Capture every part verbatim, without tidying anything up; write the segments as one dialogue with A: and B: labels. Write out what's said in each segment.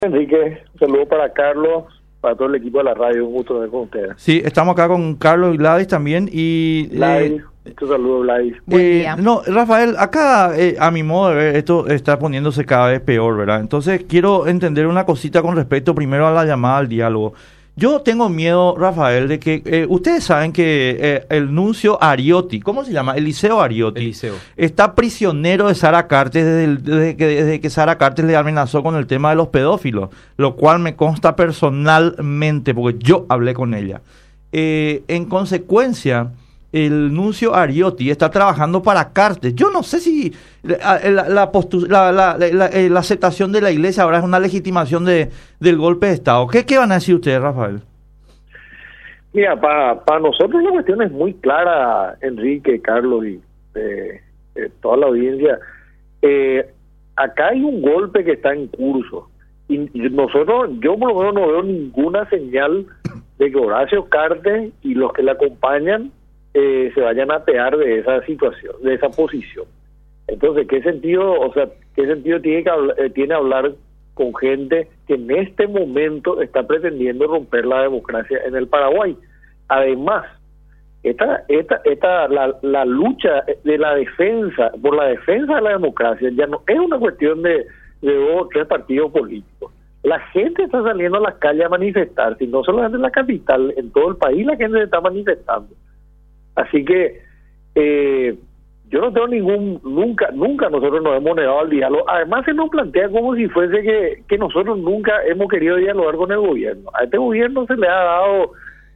A: Enrique, un saludo para Carlos, para todo el equipo de la radio, un gusto estar con ustedes.
B: Sí, estamos acá con Carlos y Gladys también y...
A: Gladys,
B: eh,
A: un saludo Gladys.
B: Eh, no, Rafael, acá eh, a mi modo de ver esto está poniéndose cada vez peor, ¿verdad? Entonces quiero entender una cosita con respecto primero a la llamada al diálogo. Yo tengo miedo, Rafael, de que eh, ustedes saben que eh, el nuncio Ariotti, ¿cómo se llama? Eliseo Ariotti,
C: Eliseo.
B: está prisionero de Sara Cartes desde, el- desde que, desde que Sara Cartes le amenazó con el tema de los pedófilos, lo cual me consta personalmente porque yo hablé con ella. Eh, en consecuencia, el nuncio Ariotti está trabajando para Cartes. Yo no sé si la, la, la, postu- la, la, la, la, eh, la aceptación de la iglesia ahora es una legitimación de, del golpe de Estado. ¿Qué, qué van a decir ustedes, Rafael?
A: Mira, para nosotros la cuestión es muy clara, Enrique, Carlos y eh, eh, toda la audiencia. Eh, acá hay un golpe que está en curso y, y nosotros, yo por lo menos no veo ninguna señal de que Horacio Cartes y los que le acompañan eh, se vayan a apear de esa situación, de esa posición. Entonces, ¿qué sentido, o sea, qué sentido tiene que hablar, eh, tiene hablar con gente que en este momento está pretendiendo romper la democracia en el Paraguay? Además, esta, esta, esta, la, la lucha de la defensa, por la defensa de la democracia, ya no es una cuestión de, de dos o tres partidos políticos. La gente está saliendo a las calles a manifestarse, y no solamente en la capital, en todo el país la gente se está manifestando. Así que eh, yo no tengo ningún, nunca, nunca nosotros nos hemos negado al diálogo. Además se nos plantea como si fuese que, que nosotros nunca hemos querido dialogar con el gobierno. A este gobierno se le ha dado,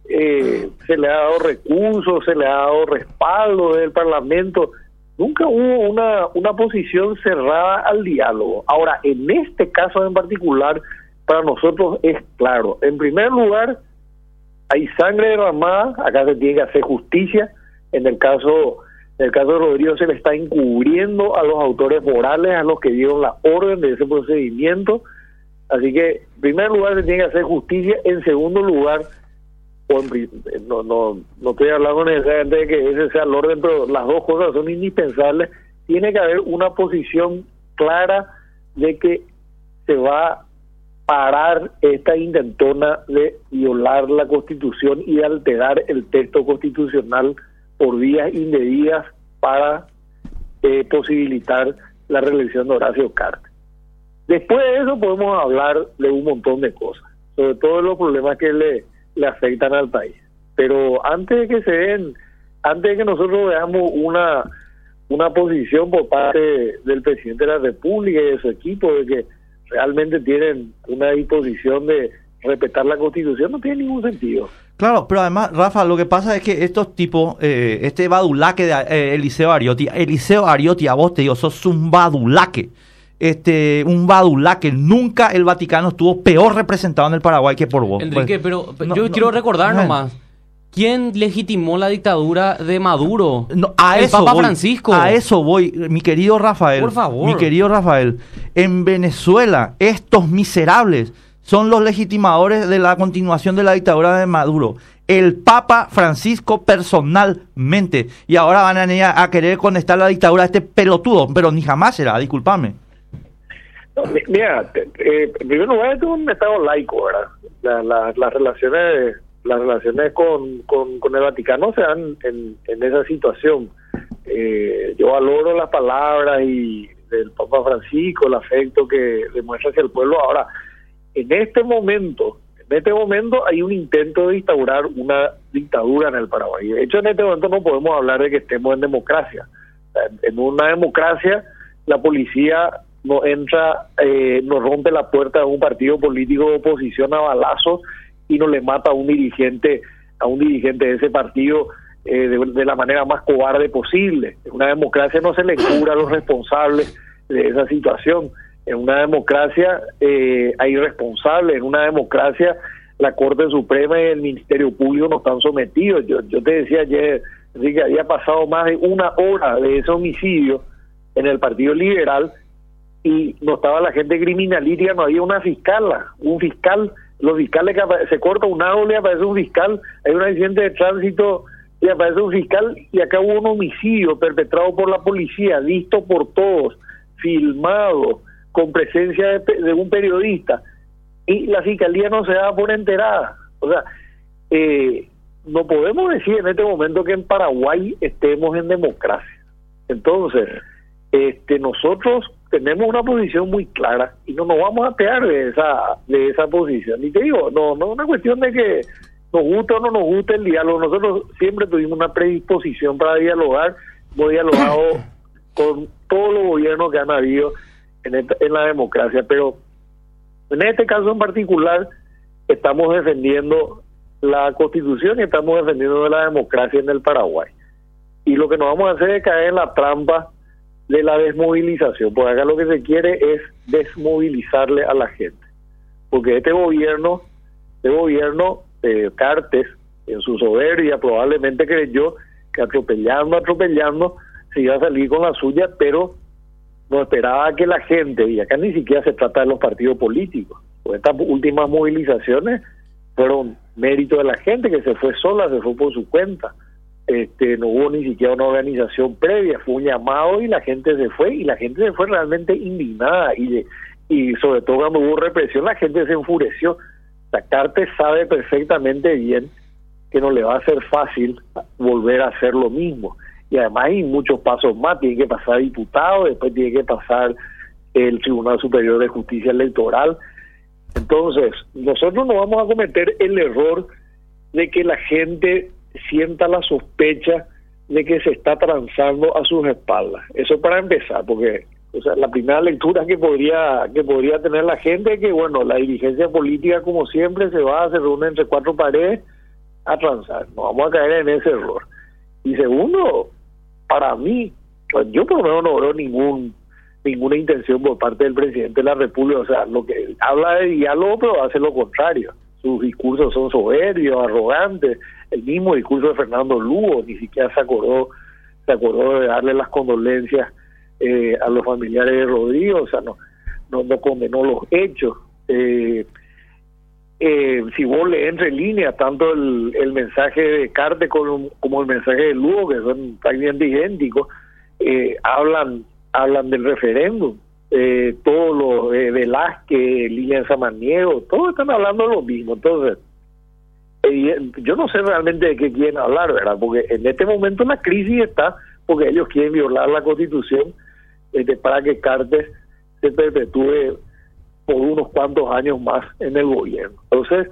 A: eh, se le ha dado recursos, se le ha dado respaldo del Parlamento. Nunca hubo una, una posición cerrada al diálogo. Ahora, en este caso en particular, para nosotros es claro. En primer lugar, hay sangre derramada, acá se tiene que hacer justicia. En el caso en el caso de Rodrigo se le está encubriendo a los autores morales, a los que dieron la orden de ese procedimiento. Así que, en primer lugar, se tiene que hacer justicia. En segundo lugar, o en pri- no, no, no estoy hablando necesariamente de que ese sea el orden, pero las dos cosas son indispensables. Tiene que haber una posición clara de que se va parar esta intentona de violar la Constitución y de alterar el texto constitucional por vías indebidas para eh, posibilitar la reelección de Horacio Cartes. Después de eso podemos hablar de un montón de cosas, sobre todo de los problemas que le, le afectan al país. Pero antes de que se den, antes de que nosotros veamos una, una posición por parte del presidente de la República y de su equipo de que realmente tienen una disposición de respetar la Constitución, no tiene ningún sentido.
B: Claro, pero además, Rafa, lo que pasa es que estos tipos, eh, este badulaque de eh, Eliseo Ariotti, Eliseo Ariotti, a vos te digo, sos un badulaque, este, un badulaque. Nunca el Vaticano estuvo peor representado en el Paraguay que por vos.
C: Enrique,
B: Pues,
C: pero
B: no,
C: yo
B: no,
C: quiero recordar
B: no,
C: nomás. ¿Quién legitimó la dictadura de Maduro?
B: No, a
C: el
B: eso
C: Papa
B: voy,
C: Francisco.
B: A eso voy, mi querido Rafael.
C: Por favor.
B: Mi querido Rafael. En Venezuela, estos miserables son los legitimadores de la continuación de la dictadura de Maduro. El Papa Francisco personalmente. Y ahora van a, ir a, a querer conectar la dictadura a este pelotudo. Pero ni jamás será, discúlpame.
A: No, mi- mira, te- eh, en primer lugar es un estado laico, ¿verdad? La- la- las relaciones las relaciones con, con, con el Vaticano se dan en, en esa situación. Eh, yo valoro las palabras y del Papa Francisco, el afecto que demuestra hacia el pueblo. Ahora, en este momento, en este momento hay un intento de instaurar una dictadura en el Paraguay. De hecho, en este momento no podemos hablar de que estemos en democracia. O sea, en una democracia, la policía no entra, eh, no rompe la puerta de un partido político de oposición a balazos y no le mata a un dirigente, a un dirigente de ese partido eh, de, de la manera más cobarde posible. En una democracia no se le cubra a los responsables de esa situación. En una democracia eh, hay responsables. En una democracia la Corte Suprema y el Ministerio Público no están sometidos. Yo, yo te decía ayer, Enrique, había pasado más de una hora de ese homicidio en el Partido Liberal y no estaba la gente criminalítica, no había una fiscal, un fiscal, los fiscales que apa- se corta un árbol y aparece un fiscal, hay un accidente de tránsito y aparece un fiscal, y acá hubo un homicidio perpetrado por la policía, visto por todos, filmado, con presencia de, pe- de un periodista. y la fiscalía no se da por enterada. O sea, eh, no podemos decir en este momento que en Paraguay estemos en democracia. Entonces, este, nosotros tenemos una posición muy clara y no nos vamos a pegar de esa de esa posición. Y te digo, no no es una cuestión de que nos guste o no nos guste el diálogo. Nosotros siempre tuvimos una predisposición para dialogar. Hemos dialogado con todos los gobiernos que han habido en, esta, en la democracia, pero en este caso en particular estamos defendiendo la Constitución y estamos defendiendo la democracia en el Paraguay. Y lo que nos vamos a hacer es caer en la trampa de la desmovilización, porque acá lo que se quiere es desmovilizarle a la gente, porque este gobierno, este gobierno eh, Cartes, en su soberbia probablemente creyó que atropellando, atropellando se iba a salir con la suya, pero no esperaba que la gente, y acá ni siquiera se trata de los partidos políticos, pues estas últimas movilizaciones fueron mérito de la gente que se fue sola, se fue por su cuenta. Este, no hubo ni siquiera una organización previa, fue un llamado y la gente se fue, y la gente se fue realmente indignada, y de, y sobre todo cuando hubo represión la gente se enfureció. La Cartes sabe perfectamente bien que no le va a ser fácil volver a hacer lo mismo, y además hay muchos pasos más, tiene que pasar diputado, después tiene que pasar el Tribunal Superior de Justicia Electoral. Entonces, nosotros no vamos a cometer el error de que la gente sienta la sospecha de que se está transando a sus espaldas. Eso para empezar, porque o sea, la primera lectura que podría que podría tener la gente es que, bueno, la dirigencia política, como siempre, se va, se reúne entre cuatro paredes a transar. No vamos a caer en ese error. Y segundo, para mí, pues yo por lo menos no veo ningún ninguna intención por parte del presidente de la República. O sea, lo que habla de diálogo, pero hace lo contrario. Sus discursos son soberbios, arrogantes. El mismo discurso de Fernando Lugo, ni siquiera se acordó se acordó de darle las condolencias eh, a los familiares de Rodrigo. O sea, no no, no condenó los hechos. Eh, eh, si vos lees entre líneas tanto el, el mensaje de Cartes como, como el mensaje de Lugo, que son prácticamente idénticos, eh, hablan hablan del referéndum. Eh, todos los eh, Velázquez, Lilian Samaniego, todos están hablando de lo mismo. Entonces, eh, yo no sé realmente de qué quieren hablar, ¿verdad? Porque en este momento la crisis está porque ellos quieren violar la Constitución este, para que Cartes se perpetúe por unos cuantos años más en el gobierno. Entonces,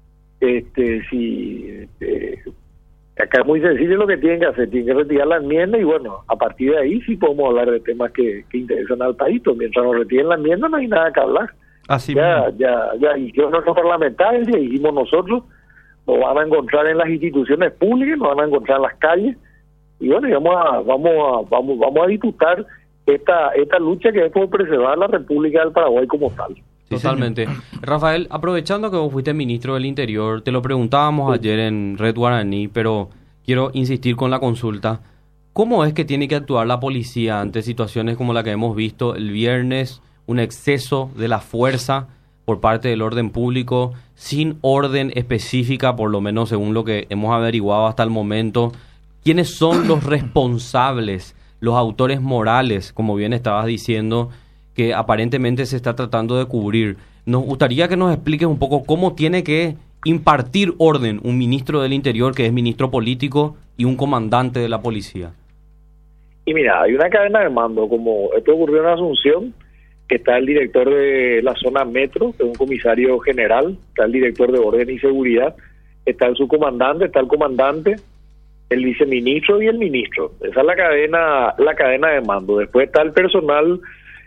A: este, si eh, acá es muy sencillo lo que tienen que hacer, tienen que retirar la enmienda y bueno, a partir de ahí sí podemos hablar de temas que, que interesan al país, pero mientras nos retiren la enmienda no hay nada que hablar.
B: Así
A: ya,
B: mismo.
A: ya, ya, y yo no soy parlamentario, ya dijimos nosotros, nos van a encontrar en las instituciones públicas, nos van a encontrar en las calles, y bueno, y vamos a, vamos a, vamos, vamos a disputar esta, esta lucha que es por preservar la República del Paraguay como tal.
C: Totalmente. Sí, Rafael, aprovechando que vos fuiste ministro del Interior, te lo preguntábamos sí. ayer en Red Guaraní, pero quiero insistir con la consulta. ¿Cómo es que tiene que actuar la policía ante situaciones como la que hemos visto el viernes, un exceso de la fuerza por parte del orden público, sin orden específica, por lo menos según lo que hemos averiguado hasta el momento? ¿Quiénes son los responsables, los autores morales, como bien estabas diciendo, que aparentemente se está tratando de cubrir? Nos gustaría que nos expliques un poco cómo tiene que impartir orden un ministro del Interior, que es ministro político, y un comandante de la policía.
A: Y mira, hay una cadena de mando, como esto ocurrió en Asunción, que está el director de la zona metro, que es un comisario general, está el director de orden y seguridad, está el subcomandante, está el comandante, el viceministro y el ministro. Esa es la cadena, la cadena de mando. Después está el personal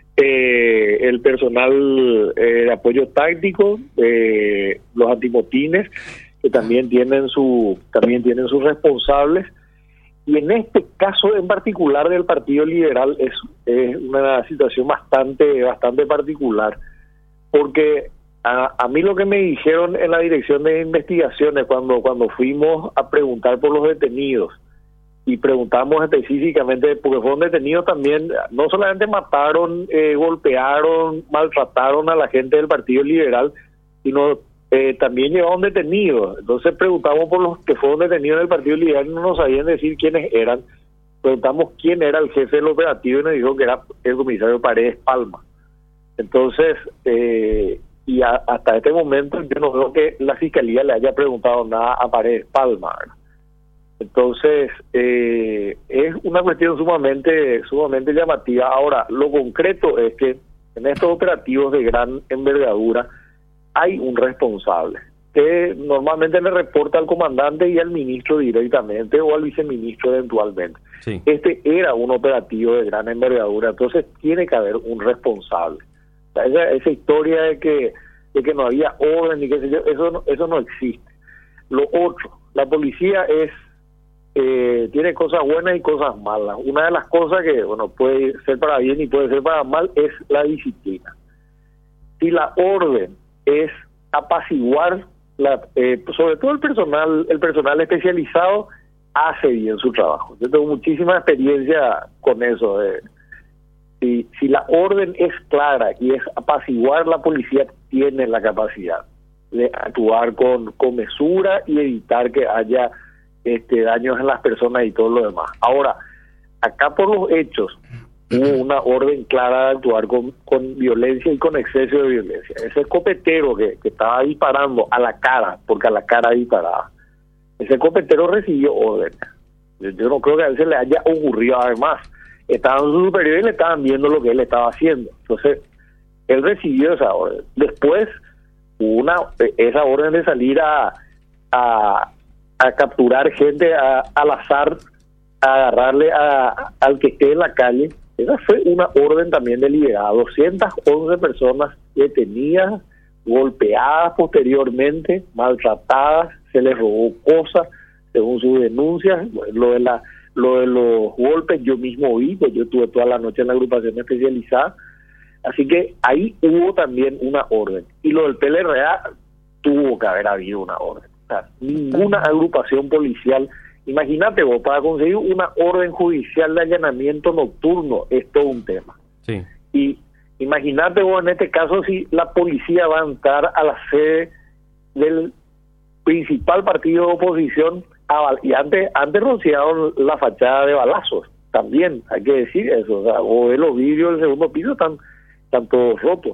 A: Eh, el personal eh, de apoyo táctico, eh, los antimotines, que también tienen su también tienen sus responsables, y en este caso en particular del Partido Liberal es, es una situación bastante bastante particular, porque a, a mí lo que me dijeron en la dirección de investigaciones cuando cuando fuimos a preguntar por los detenidos, y preguntamos específicamente, porque fueron detenidos también, no solamente mataron, eh, golpearon, maltrataron a la gente del Partido Liberal, sino eh, también llevaron detenidos. Entonces preguntamos por los que fueron detenidos del Partido Liberal y no nos sabían decir quiénes eran. Preguntamos quién era el jefe del operativo y nos dijo que era el comisario Paredes Palma. Entonces, eh, y a, hasta este momento yo no veo que la Fiscalía le haya preguntado nada a Paredes Palma, ¿verdad? Entonces, eh, es una cuestión sumamente, sumamente llamativa. Ahora, lo concreto es que en estos operativos de gran envergadura hay un responsable que normalmente le reporta al comandante y al ministro directamente o al viceministro eventualmente.
C: Sí.
A: Este era un operativo de gran envergadura, entonces tiene que haber un responsable. O sea, esa, esa historia de que de que no había orden y qué sé yo, eso no, eso no existe. Lo otro, la policía es eh, tiene cosas buenas y cosas malas. Una de las cosas que, bueno, puede ser para bien y puede ser para mal es la disciplina. Si la orden es apaciguar, la, eh, sobre todo el personal, el personal especializado hace bien su trabajo. Yo tengo muchísima experiencia con eso. Eh. Si, si la orden es clara y es apaciguar, la policía tiene la capacidad de actuar con, con mesura y evitar que haya este, daños en las personas y todo lo demás. Ahora, acá por los hechos hubo una orden clara de actuar con, con violencia y con exceso de violencia. Ese escopetero que, que estaba disparando a la cara, porque a la cara disparaba, ese escopetero recibió orden. Yo, yo no creo que a él se le haya ocurrido, además estaban sus superiores y le estaban viendo lo que él estaba haciendo. Entonces, él recibió esa orden. Después, una esa orden de salir a, a, a capturar gente a, al azar, a agarrarle a, al que esté en la calle. Esa fue una orden también deliberada. doscientas once personas detenidas, golpeadas posteriormente, maltratadas, se les robó cosas, según sus denuncias. Lo de la lo de los golpes yo mismo vi, pues yo estuve toda la noche en la agrupación especializada. Así que ahí hubo también una orden. Y lo del P L R A tuvo que haber habido una orden. O sea, ninguna agrupación policial, imagínate vos, para conseguir una orden judicial de allanamiento nocturno es todo un tema.
C: Sí.
A: Y imagínate vos en este caso si la policía va a entrar a la sede del principal partido de oposición a, y antes, antes rociaron la fachada de balazos. También hay que decir eso. O sea, o de los vidrios del segundo piso están, están todos rotos.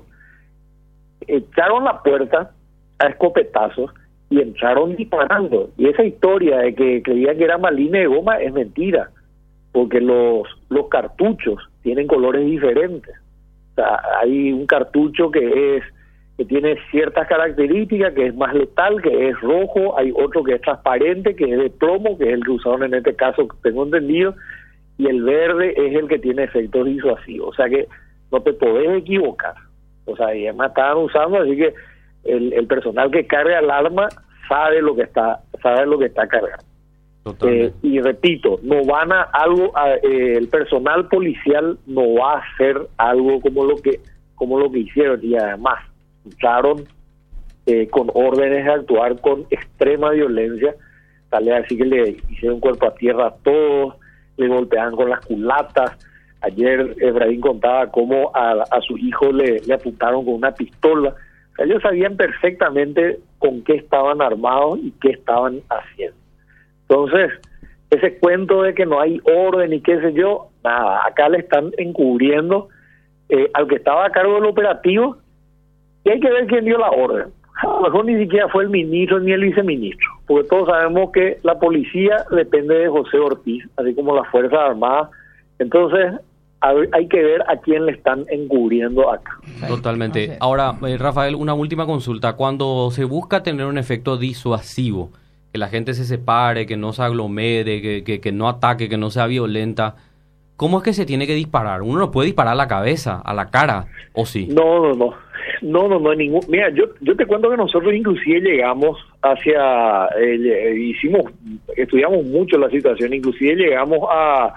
A: Echaron la puerta a escopetazos y entraron disparando. Y esa historia de que creían que era malina de goma es mentira, porque los los cartuchos tienen colores diferentes. O sea, hay un cartucho que es que tiene ciertas características, que es más letal, que es rojo, hay otro que es transparente, que es de plomo, que es el que usaron en este caso, tengo entendido, y el verde es el que tiene efectos disuasivos. O sea que no te podés equivocar. O sea, y además estaban usando, así que el, el personal que carga el arma sabe lo que está sabe lo que está cargando. Eh, y repito, no van a algo a, eh, el personal policial no va a hacer algo como lo que como lo que hicieron, y además entraron eh, con órdenes de actuar con extrema violencia, tal así que le hicieron cuerpo a tierra a todos, le golpeaban con las culatas. Ayer Efraín contaba cómo a, a su hijo le, le apuntaron con una pistola. O sea, ellos sabían perfectamente con qué estaban armados y qué estaban haciendo. Entonces, ese cuento de que no hay orden y qué sé yo, nada, acá le están encubriendo eh, al que estaba a cargo del operativo, y hay que ver quién dio la orden. A lo mejor ni siquiera fue el ministro ni el viceministro, porque todos sabemos que la policía depende de José Ortiz, así como las Fuerzas Armadas. Entonces, hay que ver a quién le están encubriendo acá.
C: Totalmente. Ahora, eh, Rafael, una última consulta. Cuando se busca tener un efecto disuasivo, que la gente se separe, que no se aglomere, que, que, que no ataque, que no sea violenta, ¿cómo es que se tiene que disparar? Uno no puede disparar a la cabeza, a la cara, ¿o sí?
A: No, no, no. No, no, no, ningún. Mira, yo yo te cuento que nosotros inclusive llegamos hacia, eh, hicimos, estudiamos mucho la situación, inclusive llegamos a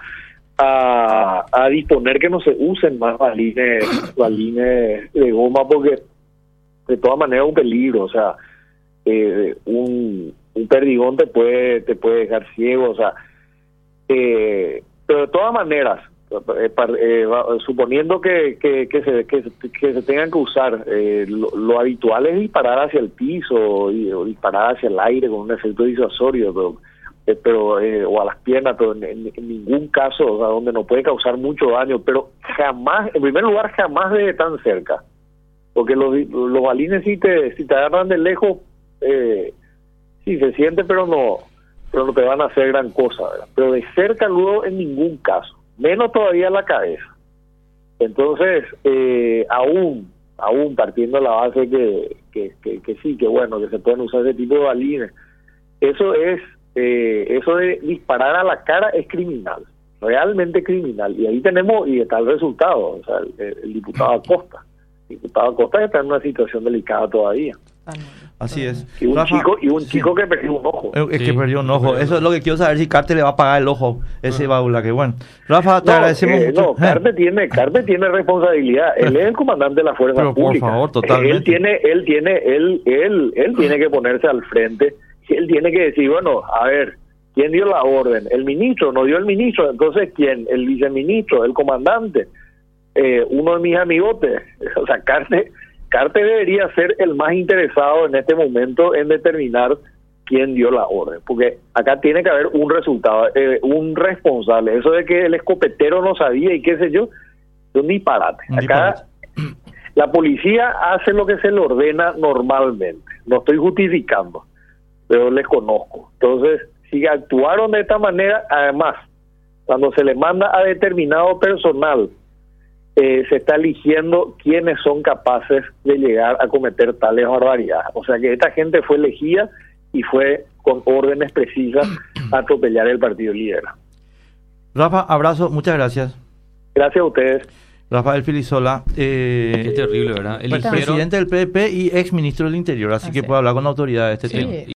A: a, a disponer que no se usen más balines, balines de goma, porque de todas maneras es un peligro. O sea, eh, un, un perdigón te puede te puede dejar ciego, o sea, eh, pero de todas maneras, eh, eh, suponiendo que que, que, se, que, que se tengan que usar, eh, lo, lo habitual es disparar hacia el piso y, o disparar hacia el aire con un efecto disuasorio, pero eh, pero eh, o a las piernas, pero en, en, en ningún caso, o sea, donde no puede causar mucho daño, pero jamás, en primer lugar, jamás de tan cerca. porque los, los balines si te, si te agarran de lejos, eh, sí se siente, pero no, pero no te van a hacer gran cosa, ¿verdad? Pero de cerca luego en ningún caso, menos todavía la cabeza. Entonces, eh, aún, aún partiendo de la base que, que, que, que sí, que bueno, que se pueden usar ese tipo de balines, eso es, eh, eso de disparar a la cara es criminal, realmente criminal, y ahí tenemos, y está el resultado, o sea, el, el diputado Acosta, el diputado Acosta está en una situación delicada todavía.
B: Así es.
A: Y un
B: Rafa,
A: chico, y un
B: sí.
A: chico que perdió un ojo.
B: Es
C: Sí,
B: que perdió un ojo.
C: perdió.
B: Eso es lo que quiero saber, si Carte le va a pagar el ojo, ese baula, que bueno. Rafa, te
A: No,
B: agradecemos
A: eh,
B: mucho.
A: no, Carte tiene, Carte tiene responsabilidad. Él es el comandante de la fuerza
B: Pero, por
A: pública.
B: favor, totalmente.
A: Él tiene, él tiene, él, él, él tiene que ponerse al frente. Él tiene que decir, bueno, a ver, ¿quién dio la orden? El ministro, no dio el ministro. Entonces, ¿quién? El viceministro, el comandante, eh, uno de mis amigotes. O sea, Carte, Carte debería ser el más interesado en este momento en determinar quién dio la orden, porque acá tiene que haber un resultado, eh, un responsable. Eso de que el escopetero no sabía y qué sé yo, es un disparate.
B: Un
A: Acá
B: disparate.
A: la policía hace lo que se le ordena normalmente. No estoy justificando, pero les conozco. Entonces, si actuaron de esta manera, además, cuando se le manda a determinado personal, eh, se está eligiendo quiénes son capaces de llegar a cometer tales barbaridades. O sea que esta gente fue elegida y fue con órdenes precisas a atropellar el partido líder.
B: Rafa, abrazo, muchas gracias.
A: Gracias a ustedes.
B: Rafael Filisola, eh,
C: Qué terrible, ¿verdad?
B: el
C: Eligieron-
B: presidente del P D P y ex ministro del Interior, así
D: Ah,
B: que
D: sí.
B: puede hablar con autoridad de este
C: Sí.
B: tema.